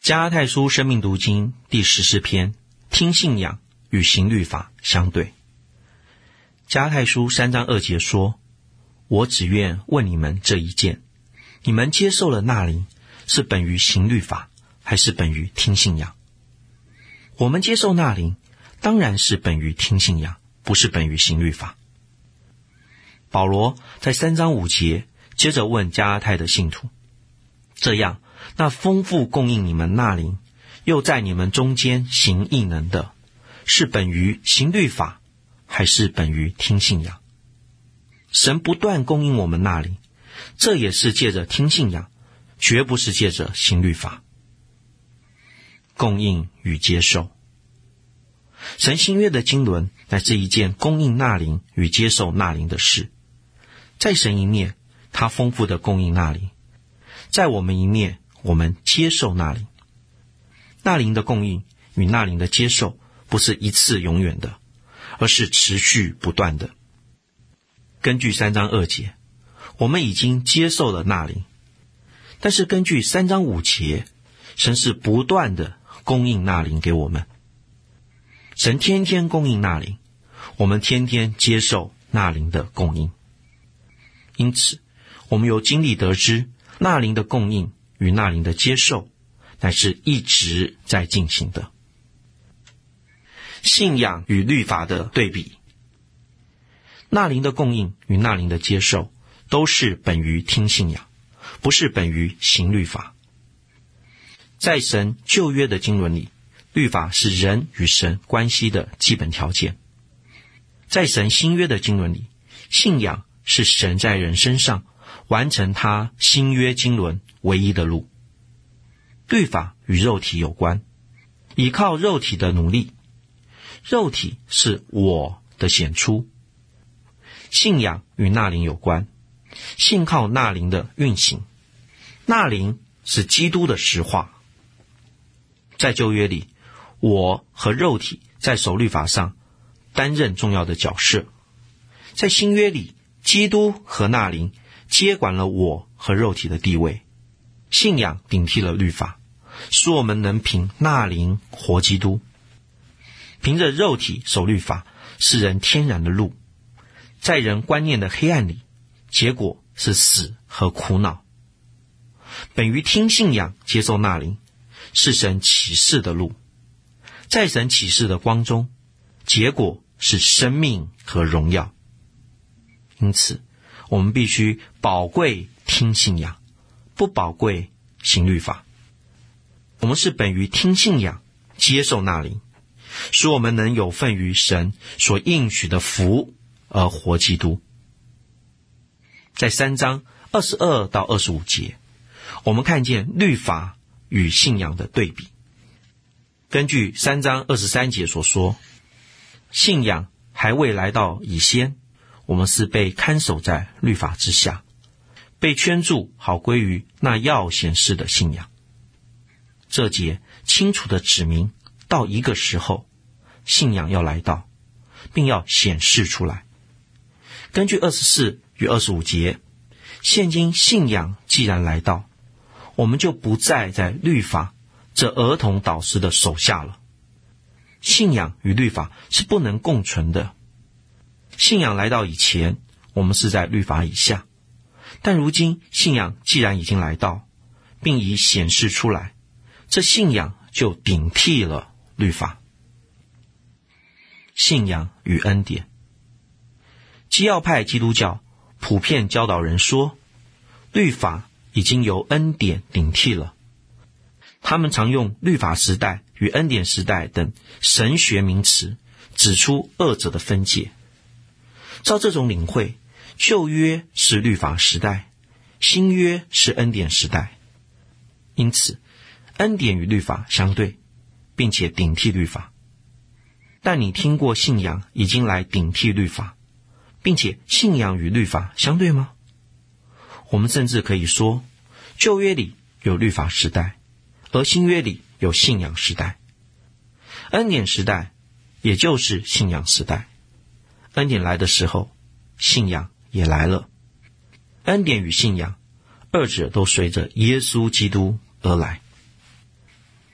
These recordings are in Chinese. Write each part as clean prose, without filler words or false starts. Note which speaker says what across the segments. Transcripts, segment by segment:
Speaker 1: 加拉太书生命读经第14篇，听信仰与行律法相对。加拉太书3章2节说，我只愿问你们这一件，你们接受了那灵，是本于行律法，还是本于听信仰？我们接受那灵，当然是本于听信仰，不是本于行律法。保罗在3章5节接着问加拉太的信徒，这样那丰富供应你们那灵，又在你们中间行异能的，是本于行律法，还是本于听信仰？神不断供应我们那灵，这也是借着听信仰，绝不是借着行律法。供应与接受，神新约的经纶乃是一件供应那灵与接受那灵的事。在神一面，他丰富的供应那灵；在我们一面，我们接受那灵。那灵的供应与那灵的接受不是一次永远的，而是持续不断的。根据3章2节，我们已经接受了那灵，但是根据3章5节，神是不断的供应那灵给我们。神天天供应那灵，我们天天接受那灵的供应。因此，我们由经历得知，那灵的供应与那灵的接受，乃是一直在进行的。信仰与律法的对比，那灵的供应与那灵的接受，都是本于听信仰，不是本于行律法。在神旧约的经纶里，律法是人与神关系的基本条件。在神新约的经纶里，信仰是神在人身上完成他新约经纶唯一的路。律法与肉体有关，依靠肉体的努力，肉体是我的显出。信仰与那灵有关，信靠那灵的运行，那灵是基督的实化。在旧约里，我和肉体在守律法上担任重要的角色。在新约里，基督和那灵接管了我和肉体的地位。信仰顶替了律法，使我们能凭那灵活基督。凭着肉体守律法是人天然的路，在人观念的黑暗里，结果是死和苦恼。本于听信仰接受那灵，是神启示的路，在神启示的光中，结果是生命和荣耀。因此，我们必须宝贵听信仰，不宝贵行律法。我们是本于听信仰接受那灵，使我们能有份于神所应许的福而活基督。在3章22到25节，我们看见律法与信仰的对比。根据3章23节所说，信仰还未来到以先，我们是被看守在律法之下，被圈住，好归于那要显示的信仰。这节清楚地指明，到一个时候，信仰要来到，并要显示出来。根据24与25节，现今信仰既然来到，我们就不再在律法这儿童导师的手下了。信仰与律法是不能共存的。信仰来到以前，我们是在律法以下，但如今信仰既然已经来到，并已显示出来，这信仰就顶替了律法。信仰与恩典，基要派基督教普遍教导人说，律法已经由恩典顶替了。他们常用律法时代与恩典时代等神学名词，指出二者的分界。照这种领会，旧约是律法时代，新约是恩典时代。因此，恩典与律法相对，并且顶替律法。但你听过信仰已经来顶替律法，并且信仰与律法相对吗？我们甚至可以说，旧约里有律法时代，而新约里有信仰时代。恩典时代也就是信仰时代。恩典来的时候，信仰也来了。恩典与信仰，二者都随着耶稣基督而来。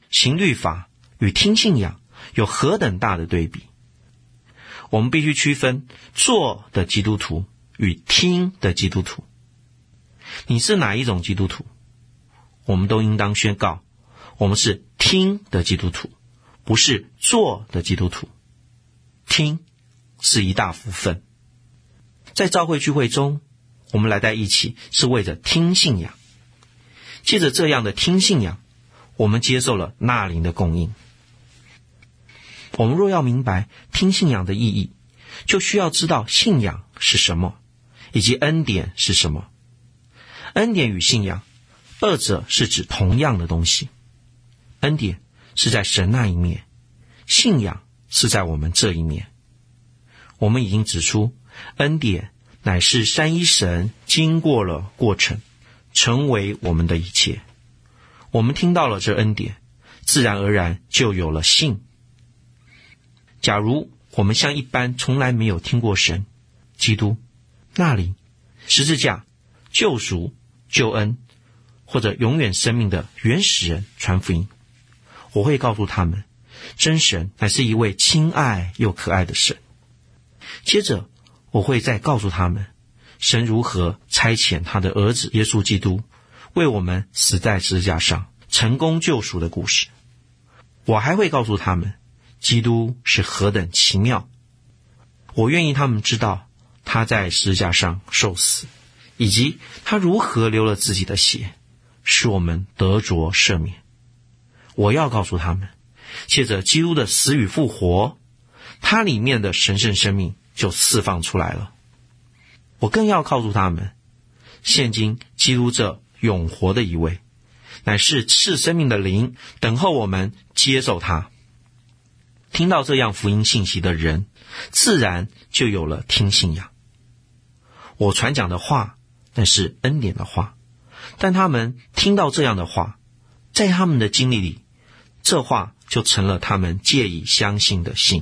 Speaker 1: 行律法与听信仰有何等大的对比。我们必须区分做的基督徒与听的基督徒。你是哪一种基督徒？我们都应当宣告，我们是听的基督徒，不是做的基督徒。听是一大福分。在教会聚会中，我们来在一起是为着听信仰。借着这样的听信仰，我们接受了那灵的供应。我们若要明白听信仰的意义，就需要知道信仰是什么，以及恩典是什么。恩典与信仰，二者是指同样的东西。恩典是在神那一面，信仰是在我们这一面。我们已经指出，恩典乃是三一神经过了过程，成为我们的一切。我们听到了这恩典，自然而然就有了信。假如我们像一般从来没有听过神、基督、那灵、十字架、救赎、救恩或者永远生命的原始人传福音，我会告诉他们，真神乃是一位亲爱又可爱的神。接着我会再告诉他们，神如何差遣他的儿子耶稣基督为我们死在十字架上，成功救赎的故事。我还会告诉他们，基督是何等奇妙。我愿意他们知道他在十字架上受死，以及他如何流了自己的血，使我们得着赦免。我要告诉他们，借着基督的死与复活，他里面的神圣生命就释放出来了。我更要告诉他们，现今基督这永活的一位，乃是赐生命的灵，等候我们接受他。听到这样福音信息的人，自然就有了听信仰。我传讲的话，那是恩典的话，但他们听到这样的话，在他们的经历里，这话就成了他们借以相信的信。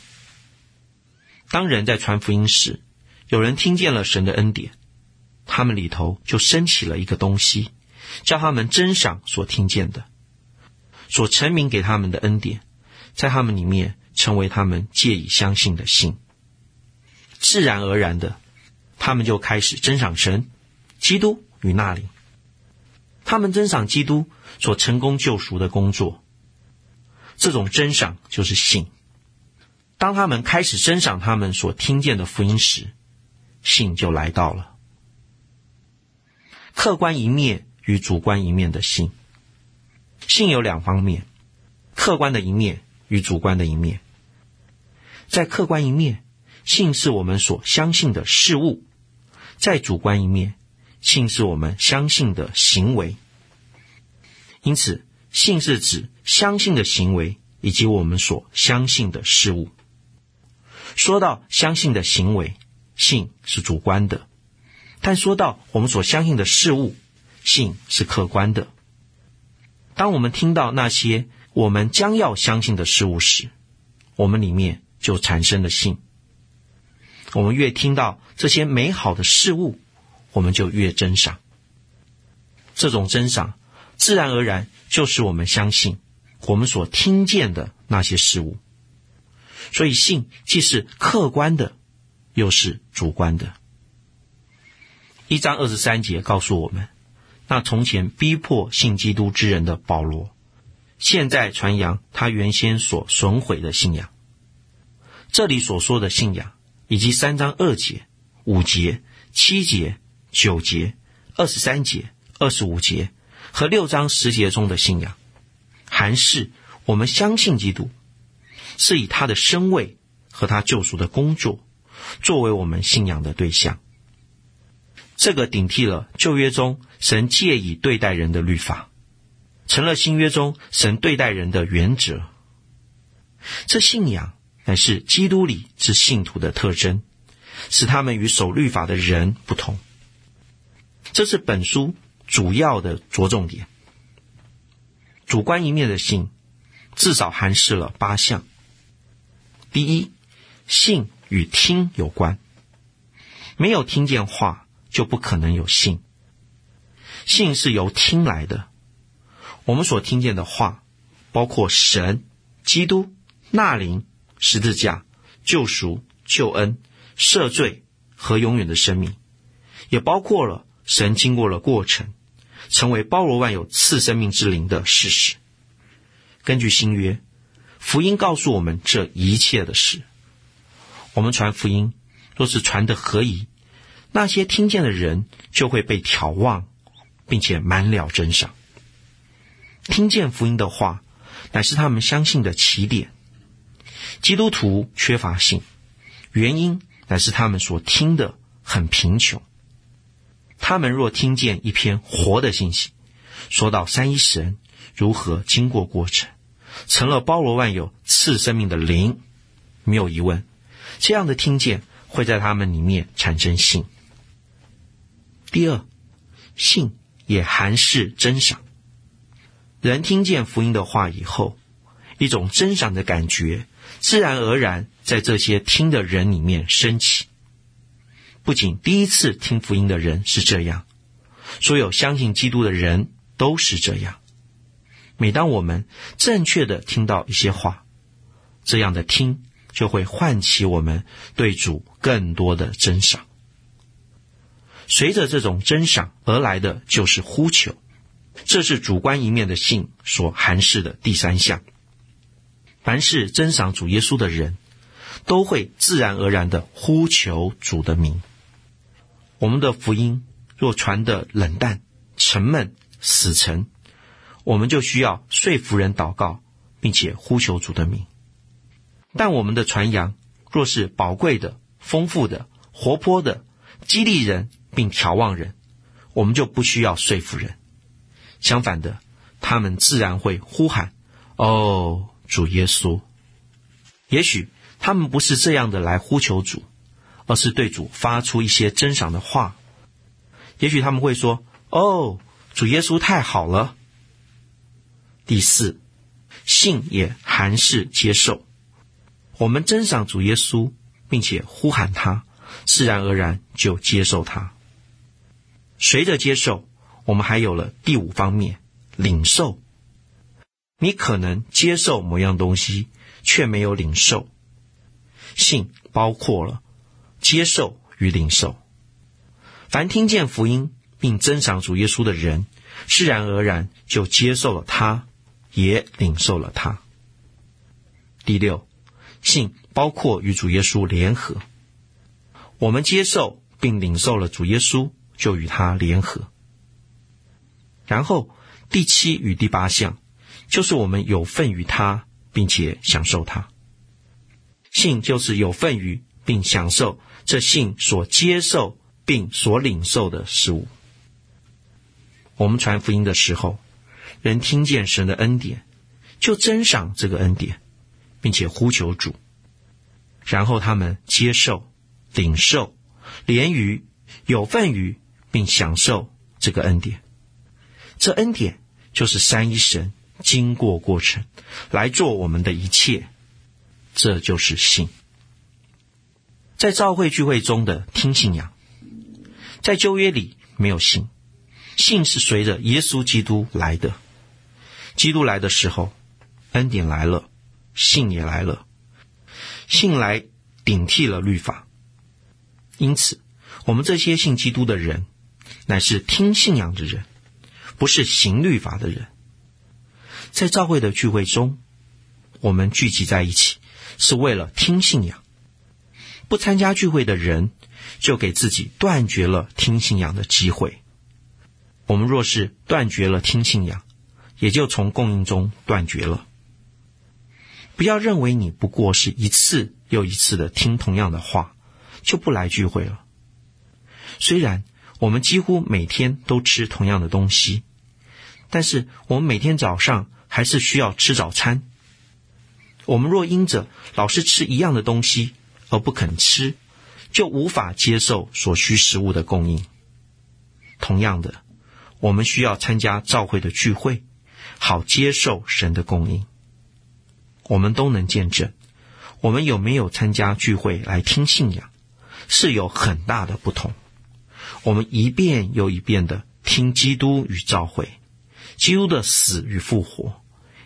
Speaker 1: 当人在传福音时，有人听见了神的恩典，他们里头就升起了一个东西，叫他们珍赏所听见的，所陈明给他们的恩典，在他们里面成为他们借以相信的信。自然而然的，他们就开始珍赏神、基督与那灵。他们珍赏基督所成功救赎的工作，这种珍赏就是信。当他们开始珍赏他们所听见的福音时，信就来到了。客观一面与主观一面的信，信有两方面，客观的一面与主观的一面。在客观一面，信是我们所相信的事物；在主观一面，信是我们相信的行为。因此，信是指相信的行为以及我们所相信的事物。说到相信的行为，信是主观的；但说到我们所相信的事物，信是客观的。当我们听到那些我们将要相信的事物时，我们里面就产生了信。我们越听到这些美好的事物，我们就越珍赏。这种珍赏自然而然就使我们相信我们所听见的那些事物。所以信既是客观的，又是主观的。1章23节告诉我们，那从前逼迫信基督之人的保罗，现在传扬他原先所损毁的信仰。这里所说的信仰，以及3章2节、5节、7节、9节、23节、25节和6章10节中的信仰，含是我们相信基督，是以他的身位和他救赎的工作作为我们信仰的对象。这个顶替了旧约中神借以对待人的律法，成了新约中神对待人的原则。这信仰乃是基督里之信徒的特征，使他们与守律法的人不同。这是本书主要的着重点。主观一面的信至少含示了8项。第一，信与听有关，没有听见话就不可能有信。信是由听来的，我们所听见的话包括神、基督、那灵、十字架、救赎、救恩、赦罪和永远的生命，也包括了神经过了过程，成为包罗万有赐生命之灵的事实。根据新约，福音告诉我们这一切的事。我们传福音若是传得合宜，那些听见的人就会被挑旺，并且满了真赏。听见福音的话乃是他们相信的起点。基督徒缺乏信，原因乃是他们所听的很贫穷。他们若听见一篇活的信息，说到三一神如何经过过程，成了包罗万有赐生命的灵，没有疑问，这样的听见会在他们里面产生信。第二，信也含是珍赏。人听见福音的话以后，一种珍赏的感觉自然而然在这些听的人里面升起。不仅第一次听福音的人是这样，所有相信基督的人都是这样。每当我们正确的听到一些话，这样的听就会唤起我们对主更多的珍赏。随着这种珍赏而来的就是呼求，这是主观一面的信所含示的第三项。凡是珍赏主耶稣的人，都会自然而然地呼求主的名。我们的福音若传得冷淡、沉闷、死沉，我们就需要说服人祷告，并且呼求主的名。但我们的传扬若是宝贵的、丰富的、活泼的，激励人并挑旺人，我们就不需要说服人。相反的，他们自然会呼喊：哦，主耶稣。也许他们不是这样的来呼求主，而是对主发出一些珍赏的话。也许他们会说：哦，主耶稣太好了。第四，信也含是接受。我们珍赏主耶稣，并且呼喊他，自然而然就接受他。随着接受，我们还有了第五方面，领受。你可能接受某样东西，却没有领受。信包括了接受与领受。凡听见福音并珍赏主耶稣的人，自然而然就接受了他，也领受了他。第六，信包括与主耶稣联合。我们接受并领受了主耶稣，就与他联合。然后第七与第八项，就是我们有份于他，并且享受他。信就是有份于并享受这信所接受并所领受的事物。我们传福音的时候，人听见神的恩典，就珍赏这个恩典，并且呼求主。然后他们接受、领受、连于、有份于并享受这个恩典。这恩典就是三一神经过过程来做我们的一切，这就是信。在教会聚会中的听信仰，在旧约里没有信，信是随着耶稣基督来的。基督来的时候，恩典来了，信也来了。信来顶替了律法。因此，我们这些信基督的人，乃是听信仰的人，不是行律法的人。在教会的聚会中，我们聚集在一起，是为了听信仰。不参加聚会的人，就给自己断绝了听信仰的机会。我们若是断绝了听信仰，也就从供应中断绝了。不要认为你不过是一次又一次的听同样的话，就不来聚会了。虽然我们几乎每天都吃同样的东西，但是我们每天早上还是需要吃早餐。我们若因着老是吃一样的东西而不肯吃，就无法接受所需食物的供应。同样的，我们需要参加教会的聚会，好接受神的供应。我们都能见证，我们有没有参加聚会来听信仰，是有很大的不同。我们一遍又一遍的听基督与教会，基督的死与复活，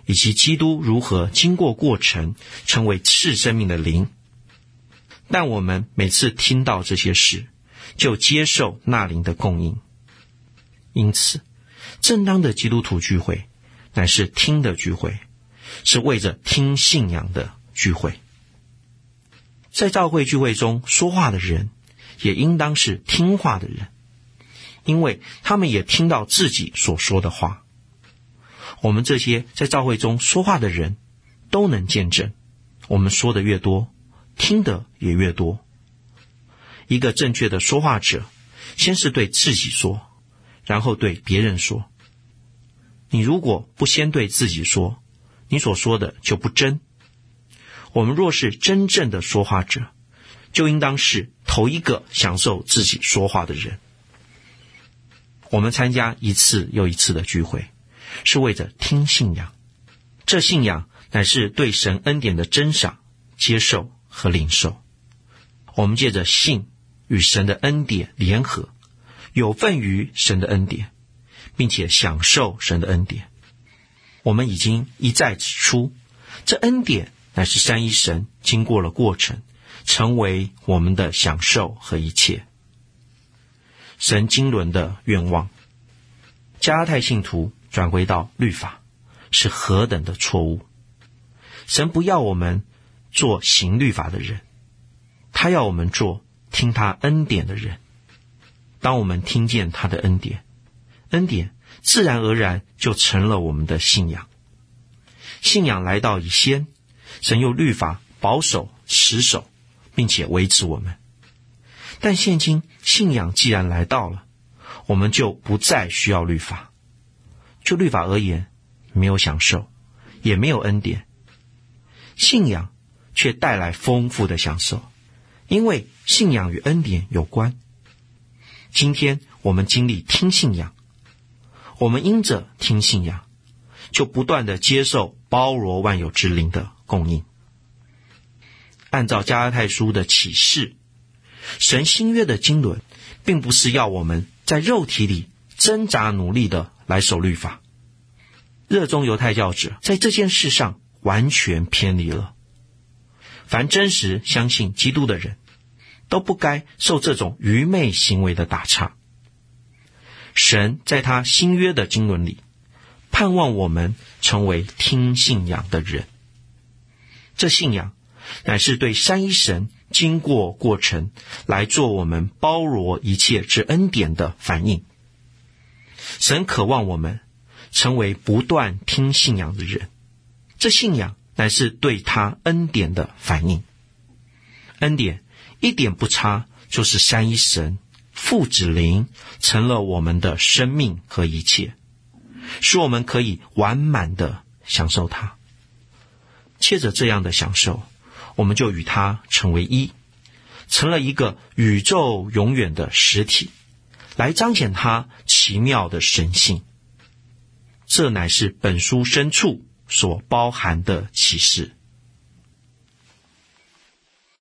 Speaker 1: 以及基督如何经过过程成为赐生命的灵。但我们每次听到这些事，就接受那灵的供应。因此，正当的基督徒聚会乃是听的聚会，是为着听信仰的聚会。在教会聚会中说话的人，也应当是听话的人，因为他们也听到自己所说的话。我们这些在教会中说话的人，都能见证，我们说的越多，听的也越多。一个正确的说话者，先是对自己说，然后对别人说。你如果不先对自己说，你所说的就不真。我们若是真正的说话者，就应当是头一个享受自己说话的人。我们参加一次又一次的聚会，是为着听信仰。这信仰乃是对神恩典的珍赏、接受和领受。我们借着信与神的恩典联合，有份于神的恩典，并且享受神的恩典。我们已经一再指出，这恩典乃是三一神经过了过程，成为我们的享受和一切。神经纶的愿望，加拉太信徒转回到律法，是何等的错误。神不要我们做行律法的人，他要我们做听他恩典的人。当我们听见他的恩典，恩典自然而然就成了我们的信仰。信仰来到以先，神用律法保守、持守，并且维持我们。但现今信仰既然来到了，我们就不再需要律法。就律法而言，没有享受，也没有恩典。信仰却带来丰富的享受，因为信仰与恩典有关。今天我们经历听信仰，我们因着听信仰，就不断的接受包罗万有之灵的供应。按照加拉太书的启示，神新约的经纶并不是要我们在肉体里挣扎努力的来守律法。热衷犹太教者在这件事上完全偏离了。凡真实相信基督的人，都不该受这种愚昧行为的打岔。神在他新约的经纶里，盼望我们成为听信仰的人。这信仰乃是对三一神经过过程来做我们包罗一切之恩典的反应。神渴望我们成为不断听信仰的人，这信仰乃是对他恩典的反应。恩典一点不差，就是三一神父子灵成了我们的生命和一切，使我们可以完满的享受它。借着这样的享受，我们就与他成为一，成了一个宇宙永远的实体，来彰显他奇妙的神性。这乃是本书深处所包含的启示。